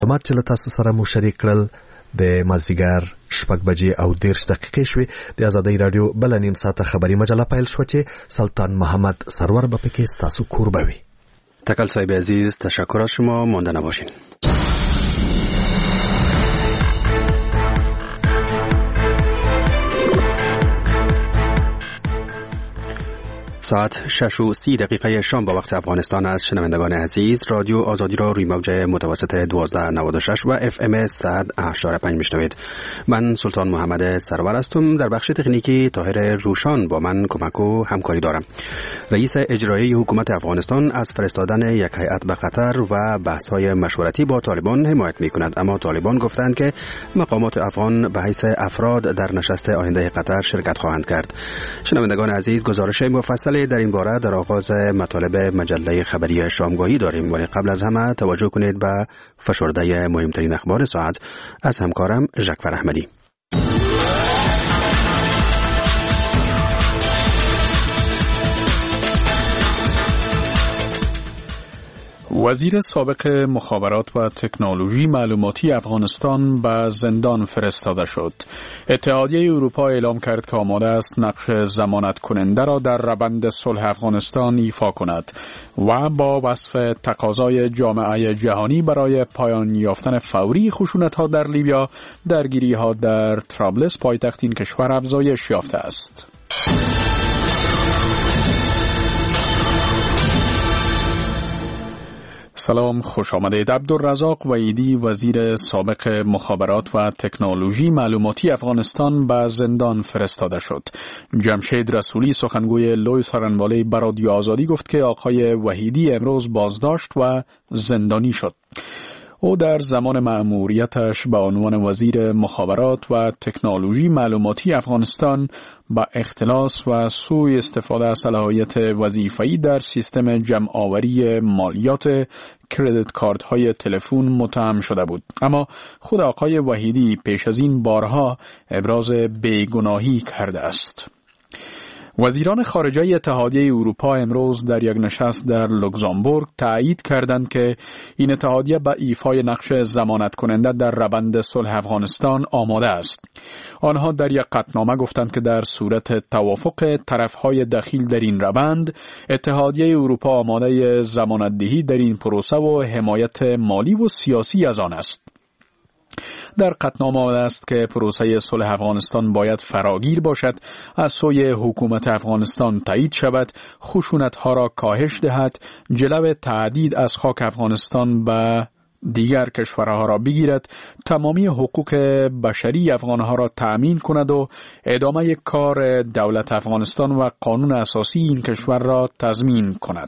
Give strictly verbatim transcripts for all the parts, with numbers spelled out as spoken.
معلومات چې له تاسو سره مو شریک کړل د مازدیګر شپږ بجې او دېرش دقیقې شوې. د آزادۍ راډیو بله نیم ساعته خبري مجله پیل شوه چې سلطان محمد سرور به پکې ستاسو کوربه وي. تکل صاحب عزیز، تشکر از شما. مانده نباشین. ساعت شش و سی دقیقه شام با وقت افغانستان است. شنوندگان عزیز، رادیو آزادی را روی موج متوسط دوازده نود و شش و اف ام صد و هشت و پنج میشنوید. من سلطان محمد سرور هستم. در بخش تکنیکی طاهر روشان با من کمک و همکاری دارم. رئیس اجرایی حکومت افغانستان از فرستادن یک هیئت به قطر و بحث‌های مشورتی با طالبان حمایت می‌کند، اما طالبان گفتند که مقامات افغان به حیث افراد در نشست آینده قطر شرکت خواهند کرد. شنوندگان عزیز، گزارش مفصل در این باره در آغاز مطالب مجله خبری شامگاهی داریم، ولی قبل از همه توجه کنید به فشرده مهمترین اخبار ساعت از همکارم ژکفر احمدی. وزیر سابق مخابرات و تکنولوژی معلوماتی افغانستان به زندان فرستاده شد. اتحادیه اروپا اعلام کرد که آماده است نقش ضمانت کننده را در روند صلح افغانستان ایفا کند و با وصف تقاضای جامعه جهانی برای پایان یافتن فوری خشونت‌ها در لیبیا، درگیری‌ها در طرابلس پایتخت این کشور افزایش یافته است. سلام، خوش آمدید. عبدالرزاق وحیدی، وزیر سابق مخابرات و تکنولوژی معلوماتی افغانستان به زندان فرستاده شد. جمشید رسولی، سخنگوی لوی سارنواله به رادیو آزادی گفت که آقای وحیدی امروز بازداشت و زندانی شد. او در زمان مأموریتش به عنوان وزیر مخابرات و تکنولوژی معلوماتی افغانستان با اختلاس و سوء استفاده از صلاحیت وظیفه‌ای در سیستم جمع‌آوری مالیات کردیت کارت‌های تلفن متهم شده بود، اما خود آقای وحیدی پیش از این بارها ابراز بیگناهی کرده است. وزیران خارجه اتحادیه اروپا امروز در یک نشست در لوکزامبورگ تایید کردند که این اتحادیه به ایفای نقش ضمانت کننده در روند صلح افغانستان آماده است. آنها در یک قطعنامه گفتند که در صورت توافق طرفهای دخیل در این روند، اتحادیه اروپا آماده ضمانت‌دهی در این پروسه و حمایت مالی و سیاسی از آن است. در قطعنامه آمده است که پروسه صلح افغانستان باید فراگیر باشد، از سوی حکومت افغانستان تایید شود، خشونت‌ها را کاهش دهد، جلو تعدید از خاک افغانستان به دیگر کشورها را بگیرد، تمامی حقوق بشری افغانها را تأمین کند و ادامه کار دولت افغانستان و قانون اساسی این کشور را تضمین کند.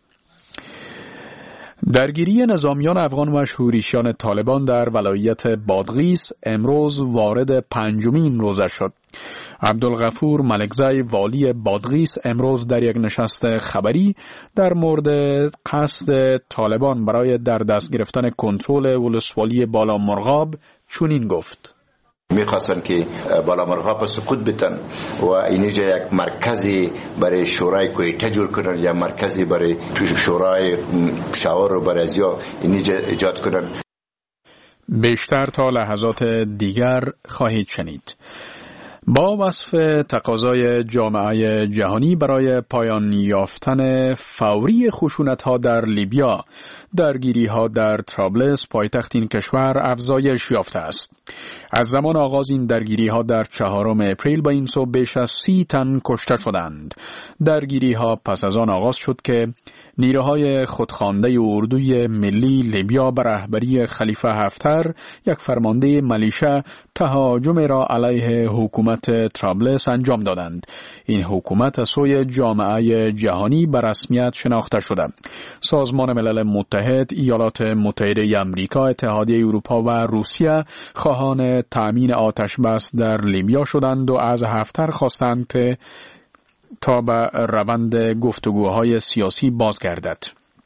درگیری نظامیان افغان و شورشیان طالبان در ولایت بادغیس امروز وارد پنجمین روزه شد. عبدالغفور ملکزی، والی بادغیس، امروز در یک نشست خبری در مورد قصد طالبان برای در دست گرفتن کنترل ولسوالی بالامرغاب چنین گفت: میخواستن که بالامرغاب سقوط بتن و اینجا یک مرکزی برای شورای کویته جور کنن، یا مرکزی برای شورای پشاور رو برای ازیا اینجا ایجاد کنن. بیشتر تا لحظات دیگر خواهید شنید. با وصف تقاضای جامعه جهانی برای پایان یافتن فوری خشونت‌ها در لیبیا، درگیری‌ها در طرابلس پایتخت این کشور افزایش یافته است. از زمان آغاز این درگیری‌ها در چهارم اپریل با این سو بیش از سی تن کشته شدند. درگیری‌ها پس از آن آغاز شد که نیروهای خودخوانده اردوی ملی لیبیا به رهبری خلیفه حفتر، یک فرمانده ملیشه، تهاجم را علیه حکومت طرابلس انجام دادند. این حکومت از سوی جامعه جهانی به رسمیت شناخته شده. سازمان ملل متحد، ایالات متحده آمریکا، اتحادیه اروپا و روسیه خواهان تأمین آتش بس در لیبیا شدند و از حفتر خواستند که تا به روند گفتگوهای سیاسی بازگردد.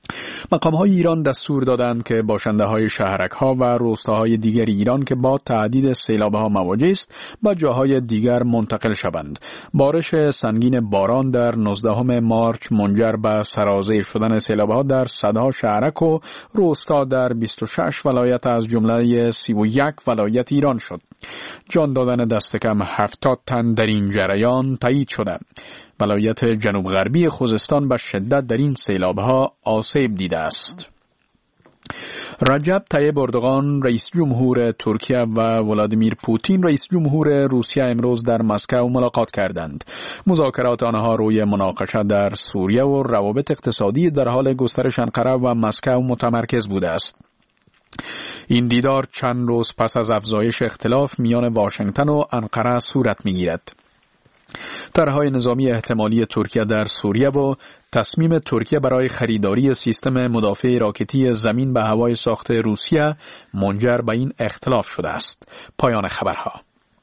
مقام‌های ایران دستور دادند که باشنده‌های شهرک‌ها و روستاهای دیگر ایران که با تعدید سیلاب‌ها مواجه است به جاهای دیگر منتقل شوند. بارش سنگین باران در نوزدهم مارچ منجر به سرازیر شدن سیلاب‌ها در صدها شهرک و روستا در بیست و شش ولایت از جمله سی و یک ولایت ایران شد. جان دادن دست کم هفتاد تن در این جریان تایید شده. ولایت جنوب غربی خوزستان به شدت در این سیلاب‌ها آسیب دیده است. رجب طیب اردوغان رئیس جمهور ترکیه و ولادیمیر پوتین رئیس جمهور روسیه امروز در مسکو ملاقات کردند. مذاکرات آنها روی مناقشه در سوریه و روابط اقتصادی در حال گسترش انقره و مسکو متمرکز بوده است. این دیدار چند روز پس از افزایش اختلاف میان واشنگتن و انقره صورت می‌گیرد. طرح‌های نظامی احتمالی ترکیه در سوریه و تصمیم ترکیه برای خریداری سیستم مدافع راکتی زمین به هوای ساخت روسیه منجر به این اختلاف شده است. پایان خبرها.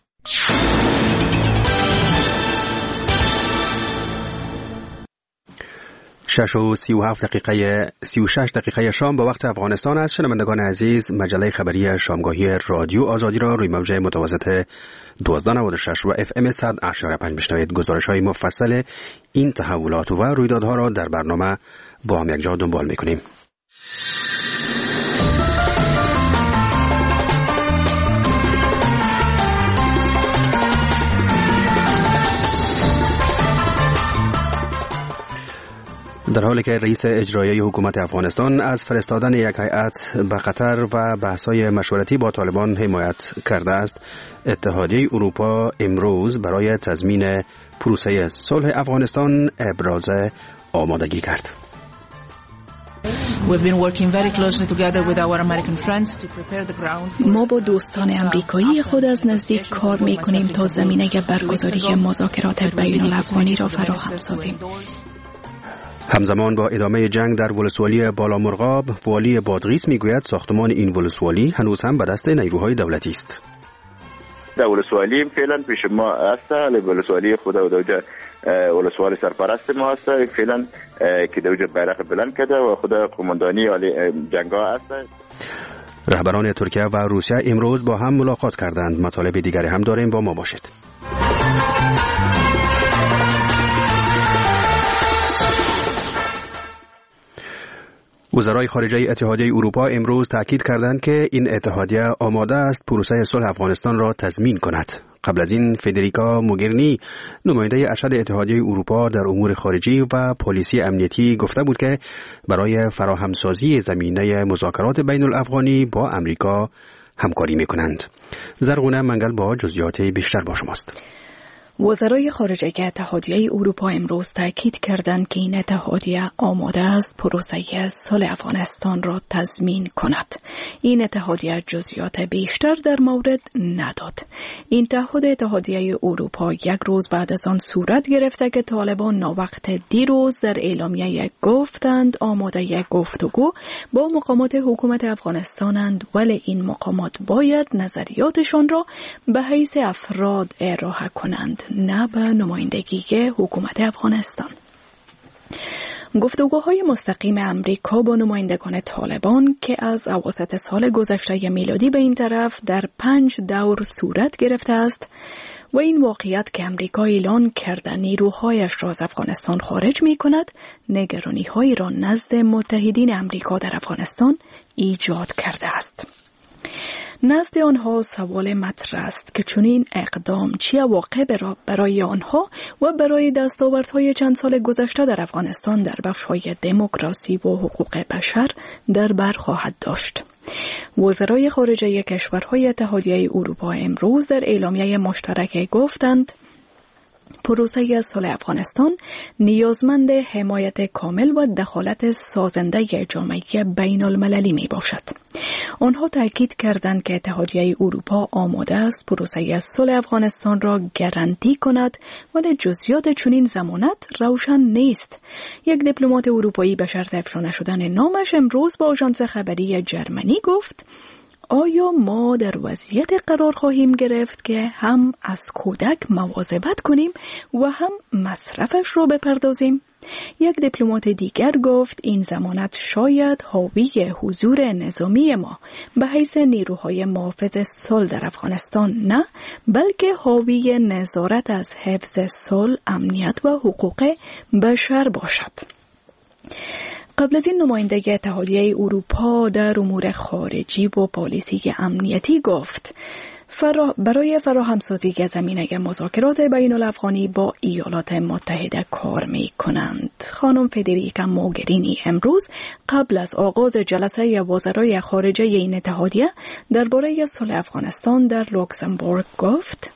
شش و سی و هفت دقیقه سی و شش دقیقه شام با وقت افغانستان است. شنوندگان عزیز، مجله خبری شامگاهی رادیو آزادی را روی موج متوسط دوازده نود و شش و اف ام صد و هشت پنج میشنوید. گزارش‌های مفصل این تحولات و رویدادها را در برنامه با هم یکجا دنبال می‌کنیم. در حالی که رئیس اجرایی حکومت افغانستان از فرستادن یک هیئت به قطر و بحث‌های مشورتی با طالبان حمایت کرده است، اتحادیه اروپا امروز برای تضمین پروسه صلح افغانستان ابراز آمادگی کرد. ما با دوستان امریکایی خود از نزدیک کار می‌کنیم تا زمینه برگزاری مذاکرات بین‌الافغانی را فراهم سازیم. همزمان با ادامه جنگ در ولسوالی بالامرغاب، والی بادغیس میگوید ساختمان این ولسوالی هنوز هم به دست نیروهای دولتی است. در ولسوالی فعلا پیش ما است، ولسوالی خود و دوجه ولسوالی سرپرست ما است فعلا که دوجه بیرق بلند کرده و خود قماندانی عالی جنگا است. رهبران ترکیه و روسیه امروز با هم ملاقات کردند. مطالب دیگری هم داریم، با ما باشید. وزرای خارجه اتحادیه اروپا امروز تاکید کردند که این اتحادیه آماده است پروسه صلح افغانستان را تضمین کند. قبل از این فدریکا موگرینی، نماینده ارشد اتحادیه اروپا در امور خارجی و پالیسی امنیتی، گفته بود که برای فراهمسازی زمینه مذاکرات بین الافغانی با امریکا همکاری می‌کنند. زرغونه منگل با جزئیات بیشتر با شماست. وزرای خارجه اتحادیه اروپا امروز تاکید کردند که این اتحادیه آماده است پروسه صلح افغانستان را تضمین کند. این اتحادیه جزئیات بیشتر در مورد نداد. این تعهد اتحادیه اروپا یک روز بعد از آن صورت گرفته که طالبان ناوقت دیروز در اعلامیه گفتند آماده گفتگو با مقامات حکومت افغانستانند، ولی این مقامات باید نظریاتشان را به حیث افراد ارائه کنند، نه به نمایندگی حکومت افغانستان. گفتگوهای مستقیم امریکا با نمایندگان طالبان که از اواسط سال گذشته میلادی به این طرف در پنج دور صورت گرفته است و این واقعیت که امریکا اعلان کرده نیروهایش را از افغانستان خارج می کند، نگرانی‌هایی را نزد متحدین امریکا در افغانستان ایجاد کرده است. نزد آنها سوال مطرح است که چنین اقدام چه عواقبی را برای آنها و برای دستاوردهای چند سال گذشته در افغانستان در بخش‌های دموکراسی و حقوق بشر در بر خواهد داشت. وزرای خارجه کشورهای اتحادیه اروپا امروز در اعلامیه مشترک گفتند پروسه صلح افغانستان نیازمند حمایت کامل و دخالت سازنده جامعه بین المللی می باشد. آنها تاکید کردند که اتحادیه اروپا آماده است پروسه صلح افغانستان را گارانتی کند، ولی جزئیات چنین ضمانت روشن نیست. یک دیپلمات اروپایی به شرط افشا نشدن نامش امروز با آژانس خبری جرمنی گفت آیا ما در وضعیت قرار خواهیم گرفت که هم از کودک مواظبت کنیم و هم مصرفش رو بپردازیم؟ یک دیپلمات دیگر گفت این ضمانت شاید حاوی حضور نظامی ما به حیث نیروهای محافظ صلح در افغانستان نه، بلکه حاوی نظارت از حفظ صلح، امنیت و حقوق بشر باشد. قبل از این نماینده اتحادیه اروپا در امور خارجی و پالیسی امنیتی گفت فرا برای فراهمسازی زمینه مذاکرات بین الافغانی با ایالات متحده کار می کنند. خانم فدریکا موگرینی امروز قبل از آغاز جلسه وزرای خارجه این اتحادیه درباره صلح افغانستان در لوکزامبورگ گفت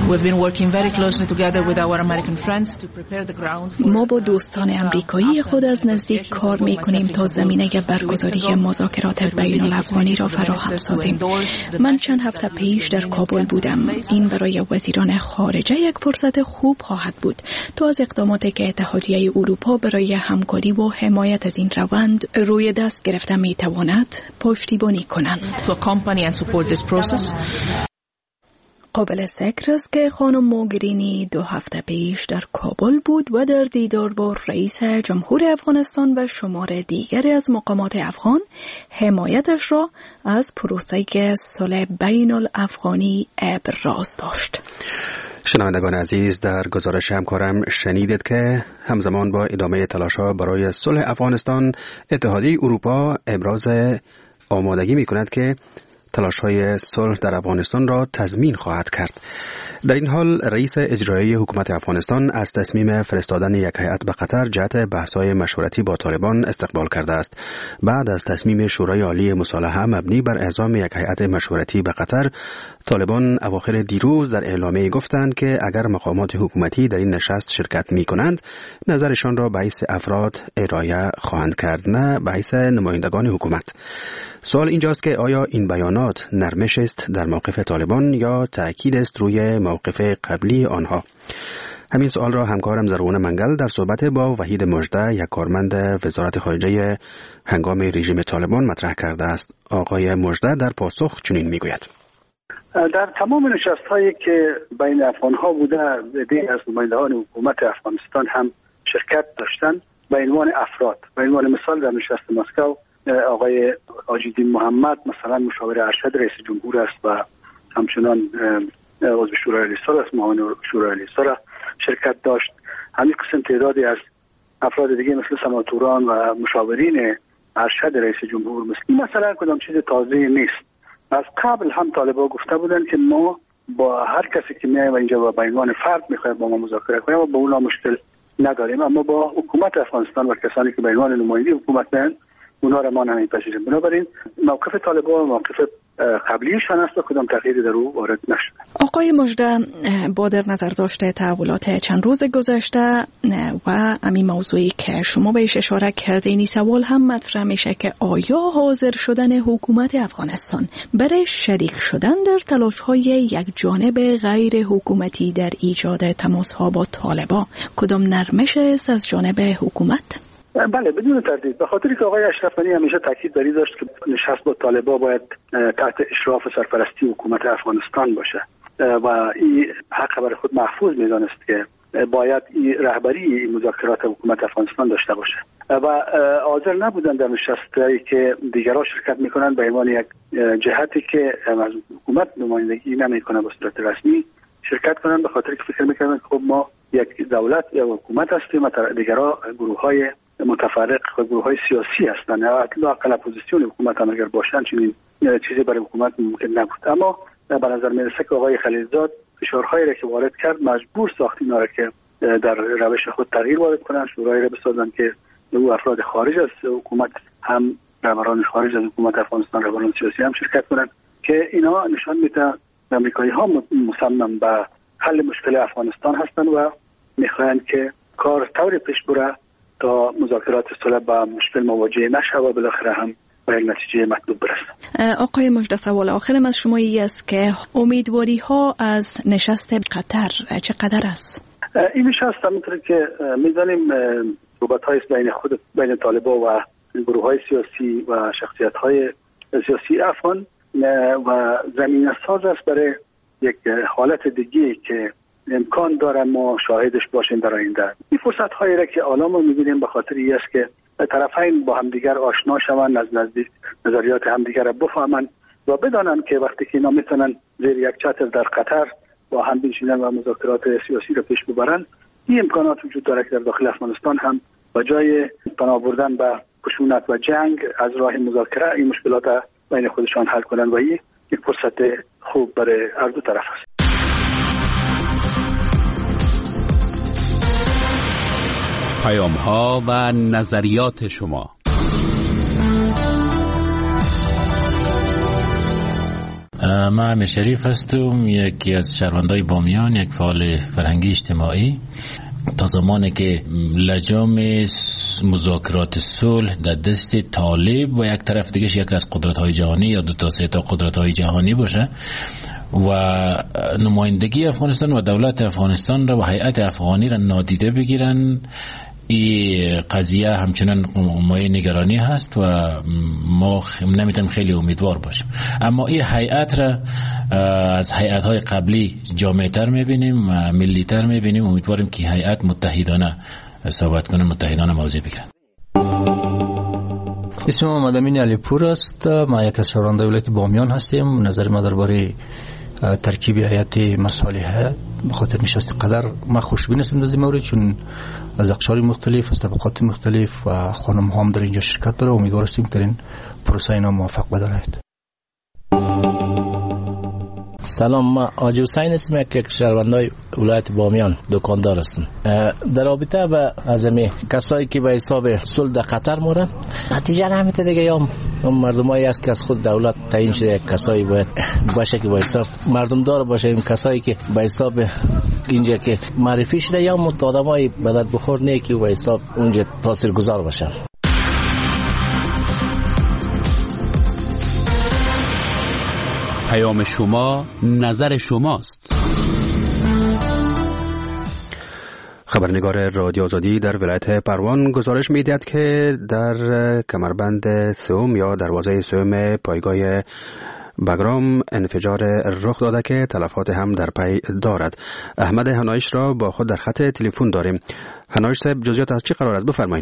ما با دوستان امریکایی خود از نزدیک کار می کنیم تا زمینه برگزاری مذاکرات بین الافغانی را فراهم سازیم. من چند هفته پیش در کابل بودم. این برای وزیران خارجه یک فرصت خوب خواهد بود تا از اقداماتی که اتحادیه اروپا برای همکاری و حمایت از این روند روی دست گرفته می تواند پشتیبانی کنند. قابل ذکر است که خانم موگرینی دو هفته پیش در کابل بود و در دیدار با رئیس جمهور افغانستان و شمار دیگری از مقامات افغان حمایتش را از پروسه صلح بین الافغانی ابراز داشت. شنوندگان عزیز، در گزارش همکارم شنیدید که همزمان با ادامه تلاش‌ها برای صلح افغانستان، اتحادیه اروپا ابراز آمادگی می‌کند که تلاش‌های صلح در افغانستان را تضمین خواهد کرد. در این حال رئیس اجرایی حکومت افغانستان از تصمیم فرستادن یک هیئت به قطر جهت بحث‌های مشورتی با طالبان استقبال کرده است. بعد از تصمیم شورای عالی مصالحه مبنی بر اعزام یک هیئت مشورتی به قطر، طالبان اواخر دیروز در اعلامیه گفتند که اگر مقامات حکومتی در این نشست شرکت می‌کنند، نظرشان را به حیث افراد ارائه خواهند کرد، نه به حیث نمایندگان حکومت. سوال اینجاست که آیا این بیانات نرمش است در موقف طالبان یا تأکید است روی موقف قبلی آنها؟ همین سوال را همکارم زرغون منگل در صحبت با وحید مژده، یک کارمند وزارت خارجه هنگام رژیم طالبان مطرح کرده است. آقای مژده در پاسخ چنین میگوید: در تمام نشست‌هایی که بین افغان‌ها بوده، عده‌ای از نمایندگان حکومت افغانستان هم شرکت داشتند. به عنوان افراد، به عنوان مثال در نشست مسکو آقای آجیدین محمد مثلا مشاور ارشد رئیس جمهور است و همچنان عضو شورای لیسا است، معاون شورای لیسا شرکت داشت. همین قسم تعدادی از افراد دیگه مثل سناتوران و مشاورین ارشد رئیس جمهور. مثل مثلا کدام چیز تازه نیست. از قبل هم طالبان گفته بودن که ما با هر کسی که میایم اینجا و به عنوان فرد میخوایم با ما مذاکره کنیم و با اونا مشکل نداریم، اما با حکومت افغانستان و کسانی که به عنوان نماینده حکومت میان اونا را ما نمیپذیریم. بنابراین موقف طالبان موقف قبلیشان است و کدام تغییری در او وارد نشده. آقای مژده، با در نظر داشته تحولات چند روز گذشته و همین موضوعی که شما بهش اشاره کردین، سوال هم مطرح میشه که آیا حاضر شدن حکومت افغانستان برای شریک شدن در تلاش‌های یک جانب غیر حکومتی در ایجاد تماس‌ها با طالبان کدام نرمش است از جانب حکومت؟ بله، بدون تردید. به خاطری که آقای اشرف غنی همیشه تاکید بر این داشت که نشست با طالبان باید تحت اشراف سرپرستی حکومت افغانستان باشه و این حق برای خود محفوظ می‌دانست که باید این رهبری این مذاکرات حکومت افغانستان داشته باشه و حاضر نبودن در نشستی که دیگران شرکت میکنن به عنوان یک جهتی که از حکومت نمایندگی نمیکنه به صورت رسمی شرکت کنن، به خاطر که فکر میکنن که خب ما یک دولت یا حکومت هستیم و دیگران گروه‌های متفرق و گروه‌های سیاسی هستند. اطلاع اقل اپوزیسیون حکومت هم اگر باشن چنین چیزی برای حکومت ممکن نبود. اما به نظر میرسه که آقای خلیلزاد فشارهایی را که وارد کرد مجبور ساخت اینا را که در روش خود تغییر وارد کنن، شورایی را بسازن که او افراد خارج از حکومت هم رهبران خارج از حکومت افغانستان، رهبران سیاسی هم شرکت کنن که اینا نشان میده آمریکایی ها مصمم به حل مشکل افغانستان هستند و میخواهند که کار طوری پیش بره تا مذاکرات صلح با مشکل مواجه نشه و بالاخره هم به نتیجه مطلوب برسه. آقای مژده، سوال آخرم از شما این است که امیدواری ها از نشست قطر چقدر است؟ این نشست همونطور که می‌دانیم رباط‌های بین خود بین طالبان و گروه‌های سیاسی و شخصیت‌های سیاسی افغان و زمین ساز است برای یک حالت دیگه که امکان داره ما شاهدش باشیم در آینده. این فرصت هایی را که الان ما میبینیم به خاطر این است که طرفین با همدیگر آشنا شوند، از نزدیک نظریات همدیگر را بفهمند و بدانند که وقتی که اینا میتونن زیر یک چتر در قطر با هم بنشینن و مذاکرات سیاسی را پیش ببرند، این امکانات وجود داره که در داخل افغانستان هم با جای پناه بردن به خشونت و جنگ از راه مذاکره این مشکلات بین خودشان حل کنند و این یک فرصت خوب برای هر دو طرف است. پیام ها و نظریات شما. من امیر شریف هستم، یکی از شهروندای بامیان، یک فعال فرهنگی اجتماعی. تا زمانی که لجام مذاکرات صلح در دست طالب و یک طرف دیگه یک از قدرت‌های جهانی یا دو تا سه تا قدرت‌های جهانی باشه و نمایندگی افغانستان و دولت افغانستان را و هیئت افغانی را نادیده بگیرن، این قضیه همچنان مایه نگرانی هست و ما نمیتونیم خیلی امیدوار باشیم. اما این هیئت را از هیئت‌های قبلی جامع‌تر می‌بینیم و ملی‌تر می‌بینیم. امیدواریم که هیئت متحدانه صحبت کنه، متحدانه موضوع بگیرن. اسم ما مدامین علی پور است. ما یک از شهروندان ولایت بامیان هستیم. نظر ما درباره ترکیب هیئت مصالحه به خاطر نشست قدر ما خوشبین هستیم در این مورد، چون از اقشار مختلف، از طبقات مختلف و خانم ها هم در اینجا شرکت داره. امیدوار هستیم که این پروسه اینا موفق بدارد. سلام، ما آجی حسین هستم، یک شهروندای ولایت بامیان، دکاندار هستم. در رابطه با ازمی کسایی که به حساب صلح در قطر مورد، نتیجه نمیده دیگه. یا مردمایی است که از خود دولت تعیین شده، یک کسایی باید باشه که به حساب مردم دار باشه، این کسایی که به حساب اینجا که معرفی شده، یا متادمای بدل بخور نه که به حساب اونجا تاثیرگذار باشه. پیام شما، نظر شماست. خبرنگار رادیو آزادی در ولایت پروان گزارش می‌دهد که در کمربند سوم یا دروازه سوم پایگاه بگرام انفجار رخ داده که تلفات هم در پی دارد. احمد هنایش را با خود در خط تلفن داریم. هنایش صاحب، جزئیات از چی قرار است؟ بفرمایید.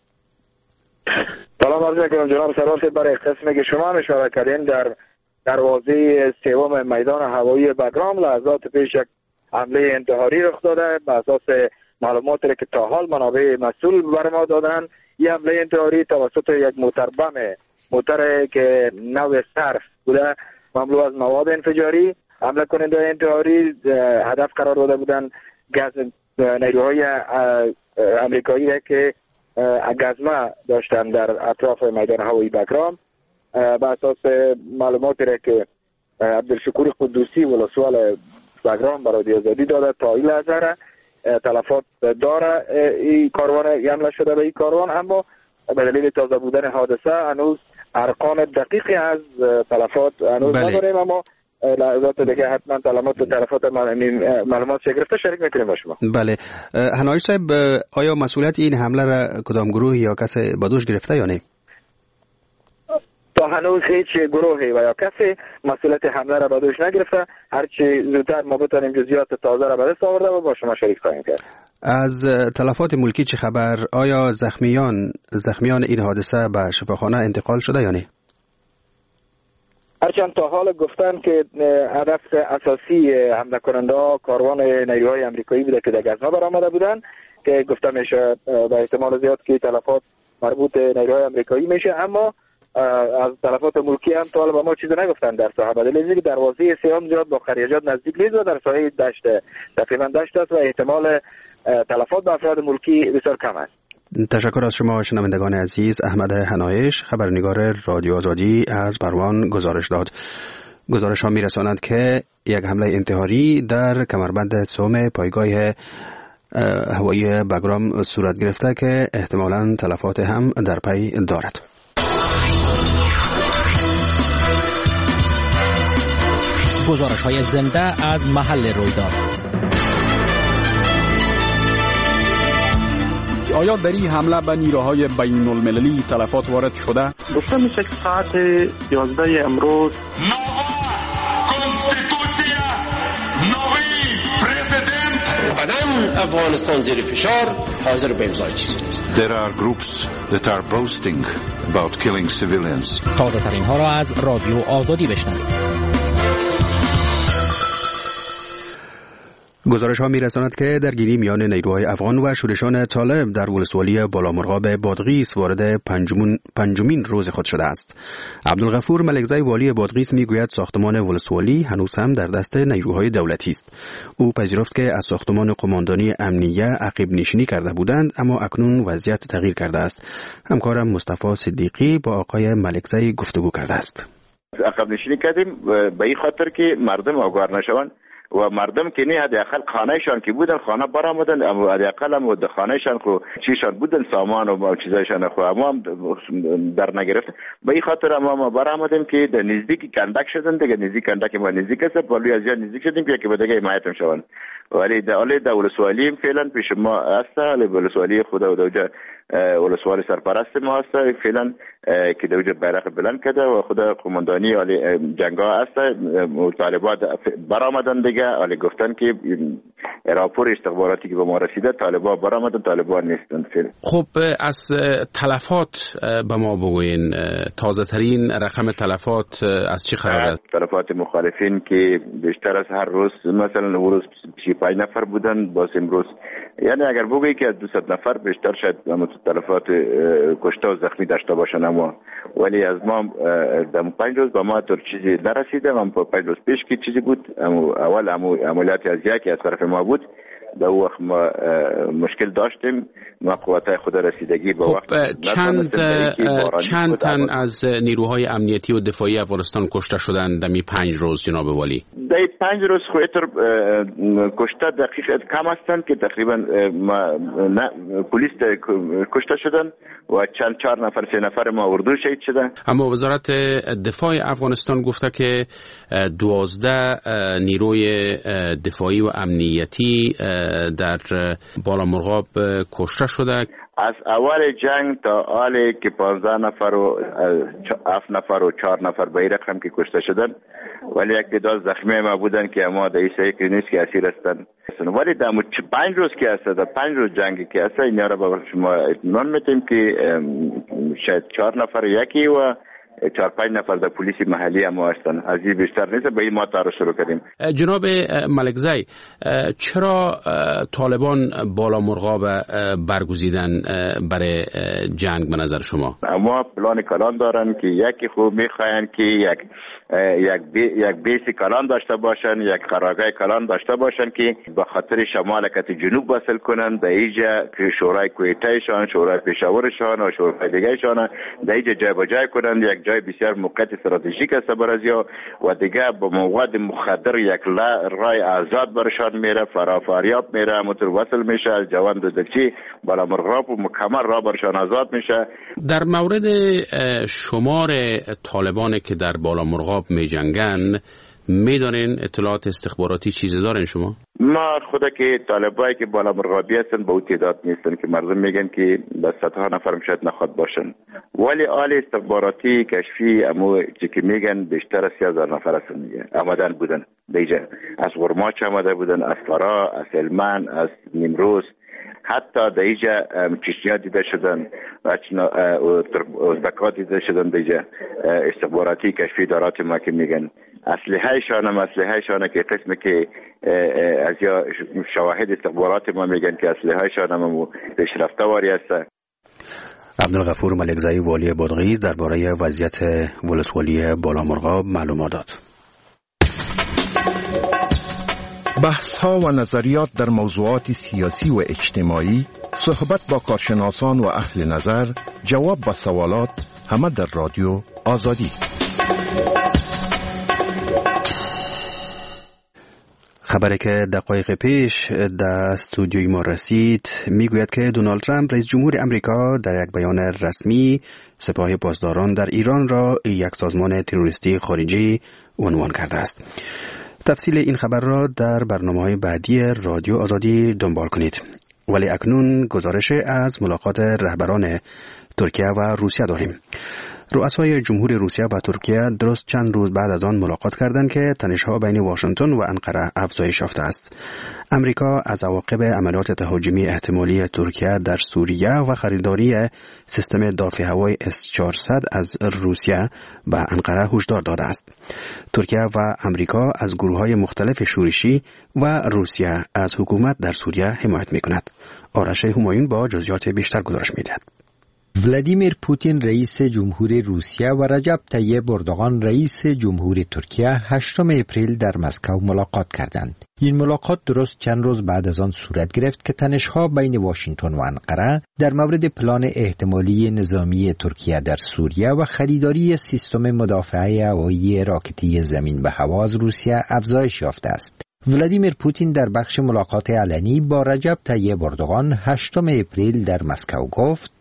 سلام عرض می‌کنم جناب سروار صاحب. برای قسمی که شما اشاره کردین، در دروازه سوم میدان هوایی بگرام لحظات پیش یک حمله انتحاری رخ داده. به اساس معلوماتی که تا حال منابع مسئول بر ما دادن، این حمله انتحاری توسط یک موتر بم، موتر که نوع صرف بوده، مملو از مواد انفجاری. حمله کننده انتحاری هدف قرار داده بودن گاز نیروهای امریکایی که گازمه داشتن در اطراف میدان هوایی بگرام. به اساس معلوماتی که عبدالشکور قدوسی ولسوال بگرام برای رادیو آزادی داده، تا این لحظه تلفات داره این کاروان، حمله شده به این کاروان، اما به دلیل تازه بودن حادثه هنوز ارقام دقیقی از تلفات هنوز بله. نداریم، اما لحظات دیگه حتما تلفات و تلفات معلومات گرفته شریک میکنیم با شما. بله. هنایش صاحب، آیا مسئولیت این حمله را کدام گروه یا کسی به دوش گرفته یا نه؟ تا هنوز هیچ گروهی و یا کسی مسئولیت حمله را به دوش نگرفته. هرچی زودتر ما بتونیم جزئیات تازه را به دست آورده و با شما شریک خواهیم کرد. از تلفات ملکی چه خبر؟ آیا زخمیان زخمیان این حادثه به شفاخانه انتقال شده یا نه؟ هرچند تا حال گفتن که هدف اساسی حمله کننده ها کاروان نیروهای امریکایی بوده که در گزمه برآمده بودن، که گفته میشه به احتمال زیاد که تلفات مربوط نیروهای امریکایی میشه، اما از تلفات ملکی هم تا حالا به ما چیزی نگفتن در ساحه. به دلیل اینکه دروازه سیام زیاد با خریجات نزدیک نیست و در ساحه دشت تقریبا دشت است و احتمال تلفات به افراد ملکی بسیار کم است. تشکر از شما شنوندگان عزیز. احمد هنایش، خبرنگار رادیو آزادی از پروان گزارش داد. گزارش ها می رساند که یک حمله انتحاری در کمربند سوم پایگاه هوایی بگرام صورت گرفته که احتمالاً تلفات هم در پی دارد. گزارش های زنده از محل رویداد. آیا در این حمله به نیروهای بین المللی تلفات وارد شده؟ گفته میشه که ساعت یازده امروز افغانستان زیر فشار حاضر به امضای چیزی نیست. There are groups that are boasting about killing civilians. تازه ترین ها را از رادیو آزادی بشنوید. گزارش ها می رساند که درگیری میان نیروهای افغان و شورشان طالب در ولسوالی بالامرغاب بادغیس وارد پنجمین, پنجمین روز خود شده است. عبدالغفور ملکزی والی بادغیس می گوید ساختمان ولسوالی هنوز هم در دست نیروهای دولتی است. او پذیرفت که از ساختمان قماندانی امنیه عقب نشینی کرده بودند، اما اکنون وضعیت تغییر کرده است. همکارم مصطفی صدیقی با آقای ملکزی گفتگو کرده است. عقب نشینی کردیم به این خاطر که مردم آگاه نشوند و مردم که نه حداقل خانهشان که بودن خانه برآمدن، اما حداقل هم در خانهشان خو چیشان بودن سامان و چیزایشان خو اما هم در نگرفت. به این خاطر اما ما برآمدیم که در نزدیک کندک شدن، دیگه نزدیک کندک ما نزدیک است، بالای از نزدیک شدیم که به دیگه حمایتم شوند. ولی در حال دولسوالی فعلا پیش ما است، ولی ولسوالی خدا و دوجه ولسوالی سرپرست ما است فعلا که دوجه بیرق بلند کرده و خدا قماندانی علی جنگا است. طالبان برآمدن دیگه، علی گفتن که راپور استخباراتی که به ما رسیده طالبان برآمدن، طالبان نیستن فعلا. خب از تلفات به ما بگوین، تازه ترین رقم تلفات از چی قرار است؟ تلفات مخالفین که بیشتر از هر روز، مثلا روز سی و پنج نفر بودن، باز امروز یعنی اگر بگویی که از دویست نفر بیشتر شاید تلفات کشته و زخمی داشته باشن، اما ولی از ما در پنج روز به ما طور چیزی نرسیده. من پنج روز پیش که چیزی بود، اول عملیات ازیا که از طرف ما بود، در وقت ما مشکل داشتیم، ما قوتای خود رسیدگی به خب وقت چند چند تن از نیروهای امنیتی و دفاعی افغانستان کشته شدند در می پنج روز جناب والی؟ در پنج روز خودتر کشته دقیق کم هستند که تقریبا پلیس کشته شدن و چند چهار نفر سه نفر ما اردو شهید شدن. اما وزارت دفاع افغانستان گفته که دوازده نیروی دفاعی و امنیتی در بالامرغاب کشته شده. از اول جنگ تا حالی که پانزده نفر و هفت نفر و چهار نفر به این رقم که کشته شدن، ولی یک تعداد زخمی ما بودن که اما در این صحیح که نیست که اسیر هستن. ولی در پنج روز که هست، در پنج روز جنگی که هست، این را به شما اطمینان میتیم که شاید چهار نفر یکی و چهار پنج نفر در پلیس محلی هم هستن، از این بیشتر نیست. به این ما تعارض شروع کردیم. جناب ملکزی، چرا طالبان بالامرغاب برگزیدن برای جنگ به نظر شما؟ اما پلان کلان دارن که یکی خوب میخواین که یک یک بی یک بیس کلان داشته باشن، یک قرارگاه کلان داشته باشن که به خاطر شمالکت جنوب وصل کنن در اینجا که شورای کویتهشان، شورای پشاورشان و شورای دیگهشان در اینجا جای به جای کنن. یک جای بسیار موقعیت استراتژیک است برازیا و دیگه با مواد مخدر یک رای آزاد برشان میره، فرافاریاب میره، متوصل میشه از جوان دزدچی بالامرغاب و مکمل را برشان آزاد میشه. در مورد شمار طالبان که در بالامرغاب می جنگن، می دارین اطلاعات استخباراتی چیزی دارین شما؟ ما خدا که طالبایی که بالامرغابی هستن به اون تعداد نیستن که مردم میگن که به صدها نفر شاید نخواد باشن، ولی آل استخباراتی کشفی امو چی که میگن بیشتر از سی هزار نفر هستن میگن آمدن بودن دیجا، از غرماچ آمده بودن، از فرا، از علمان، از نیمروز، حتی در اینجا چشنیا دیده شدن، ازبکات دیده شدن دیجا. استخباراتی کشفی دارات ما که میگن اسلحه شانه مسلحه شانه که قسم که از یا شواهد استخبارات ما میگن که اسلحه شانه ما پیشرفته واری است. عبدالغفور ملکزی والی بادغیس درباره وضعیت ولسوالی بالامرغاب معلومات داد. بحث‌ها و نظریات در موضوعات سیاسی و اجتماعی، صحبت با کارشناسان و اهل نظر، جواب به سوالات، همه در رادیو آزادی. خبری که دقایق پیش در استودیوی ما رسید میگوید که دونالد ترامپ رئیس جمهور امریکا در یک بیان رسمی سپاه پاسداران در ایران را یک سازمان تروریستی خارجی عنوان کرده است. تفصیل این خبر را در برنامه‌های بعدی رادیو آزادی دنبال کنید. ولی اکنون گزارش از ملاقات رهبران ترکیه و روسیه داریم. رؤسای جمهور روسیه و ترکیه درست چند روز بعد از آن ملاقات کردند که تنش‌ها بین واشنگتن و انقره افزایش یافته است. امریکا از عواقب عملیات تهاجمی احتمالی ترکیه در سوریه و خریداری سیستم دافع هوایی اس چهارصد از روسیه به انقره هشدار داده است. ترکیه و امریکا از گروه‌های مختلف شورشی و روسیه از حکومت در سوریه حمایت می‌کند. آرش همایون با جزئیات بیشتر گزارش می‌دهد. ولادیمیر پوتین رئیس جمهور روسیه و رجب طیب اردوغان رئیس جمهور ترکیه هشتم اپریل در مسکو ملاقات کردند. این ملاقات درست چند روز بعد از آن صورت گرفت که تنش‌ها بین واشنگتن و انقره در مورد پلان احتمالی نظامی ترکیه در سوریه و خریداری سیستم مدافعه هوایی راکتی زمین به هوا از روسیه افزایش یافته است. ولادیمیر پوتین در بخش ملاقات علنی با رجب طیب اردوغان هشتم اپریل در مسکو گفت: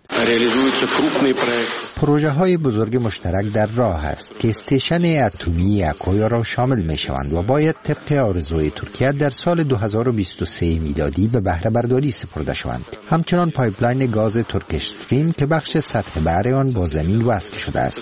پروژه های بزرگ مشترک در راه است که استیشن اتمی اکویا را شامل می شوند و باید طبق آرزوی ترکیه در سال دو هزار و بیست و سه میلادی به بهره برداری سپرده شوند. همچنان پایپلاین گاز ترکش استریم که بخش سطح بحر آن با زمین وصل شده است.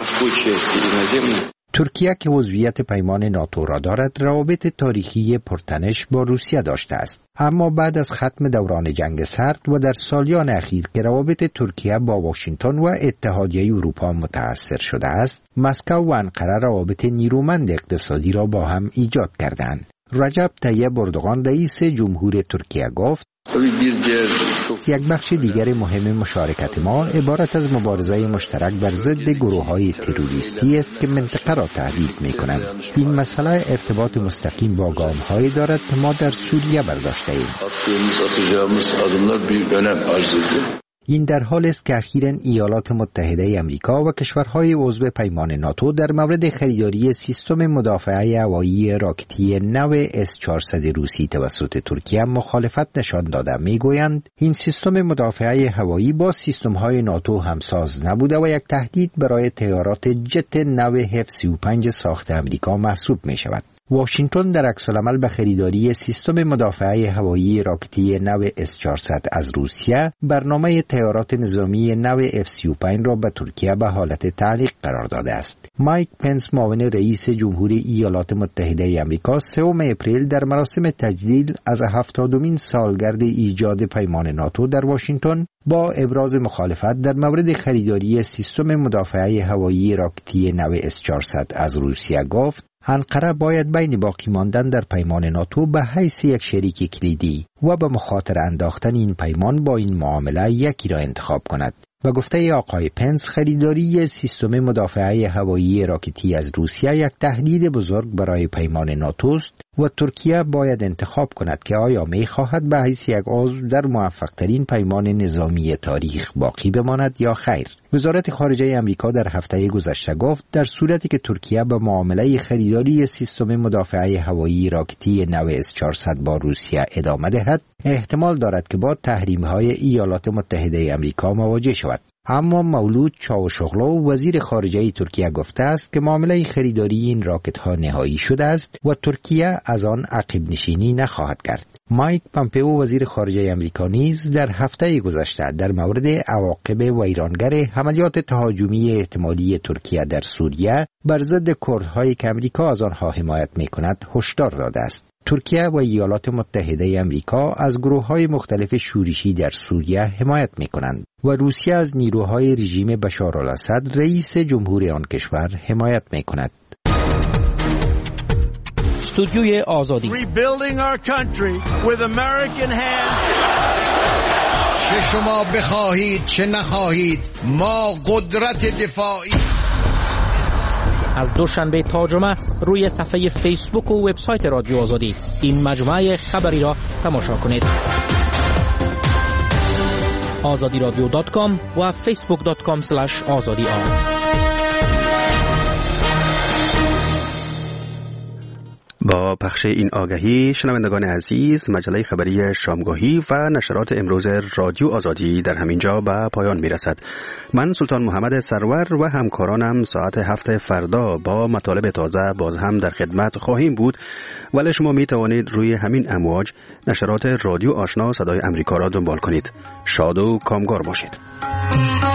ترکیه که عضویت پیمان ناتو را دارد روابط تاریخی پرتنش با روسیه داشته است، اما بعد از ختم دوران جنگ سرد و در سالیان اخیر که روابط ترکیه با واشنگتن و اتحادیه اروپا متأثر شده است، مسکو و انقره روابط نیرومند اقتصادی را با هم ایجاد کردند. رجب طیب اردوغان رئیس جمهور ترکیه گفت: یک بخش دیگر مهم مشارکت ما عبارت از مبارزه مشترک بر ضد گروه‌های تروریستی است که منطقه را تهدید می‌کنند. این مسئله ارتباط مستقیم با گام‌هایی دارد که ما در سوریه برداشته ایم. این در حال است که اخیراً ایالات متحده آمریکا و کشورهای عضو پیمان ناتو در مورد خریداری سیستم مدافعه هوایی راکتی نو اس چهارصد روسی توسط ترکیه مخالفت نشان داده. میگویند این سیستم مدافعه هوایی با سیستم‌های ناتو همساز نبوده و یک تهدید برای طیارات جت نو اف سی و پنج ساخت آمریکا محسوب می‌شود. واشنگتن در عکس‌العمل به خریداری سیستم مدافعه هوایی راکتی نو اس چهارصد از روسیه برنامه طیارات نظامی نو اف سی و پنج را به ترکیه به حالت تعلیق قرار داده است. مایک پنس معاون رئیس جمهور ایالات متحده آمریکا سوم اپریل در مراسم تجلیل از هفتادمین سالگرد ایجاد پیمان ناتو در واشنگتن با ابراز مخالفت در مورد خریداری سیستم مدافعه هوایی راکتی نو اس چهارصد از روسیه گفت: انقره باید بین باقی ماندن در پیمان ناتو به حیث یک شریک کلیدی و به مخاطره انداختن این پیمان با این معامله یکی را انتخاب کند. و گفته آقای پنس خریداری سیستم مدافعه هوایی راکتی از روسیه یک تهدید بزرگ برای پیمان ناتو است و ترکیه باید انتخاب کند که آیا می خواهد به حیث یک عضو در موفق ترین پیمان نظامی تاریخ باقی بماند یا خیر. وزارت خارجه آمریکا در هفته گذشته گفت در صورتی که ترکیه به معامله خریداری سیستم مدافعه هوایی راکتی نو اس چهارصد با روسیه ادامه دهد، احتمال دارد که با تحریم‌های ایالات متحده آمریکا مواجه شود. اما مولود چاوشوغلو وزیر خارجه ترکیه گفته است که معامله خریداری این راکت‌ها نهایی شده است و ترکیه از آن عقب نشینی نخواهد کرد. مایک پامپئو وزیر خارجه آمریکا نیز در هفته گذشته در مورد عواقب ویرانگر حملات تهاجمی احتمالی ترکیه در سوریه بر ضد کردهایی که آمریکا از آنها حمایت می‌کند هشدار داده است. ترکیه و ایالات متحده آمریکا از گروه‌های مختلف شورشی در سوریه حمایت می‌کنند و روسیه از نیروهای رژیم بشارالاسد رئیس جمهوری آن کشور حمایت می‌کند. استودیوی آزادی Rebuilding our country with American hands. چه شما بخواهید چه نخواهید ما قدرت دفاعی. از دوشنبه تا جمعه روی صفحه فیسبوک و وبسایت رادیو آزادی این مجموعه خبری را تماشا کنید. آزادی رادیو دات کام و فیسبوک دات کام اسلش آزادی آر. با پخش این آگهی شنوندگان عزیز، مجله خبری شامگاهی و نشرات امروز رادیو آزادی در همین جا به پایان می رسد. من سلطان محمد سرور و همکارانم ساعت هفت فردا با مطالب تازه باز هم در خدمت خواهیم بود، ولی شما می توانید روی همین امواج نشرات رادیو آشنا صدای امریکا را دنبال کنید. شاد و کامگار باشید.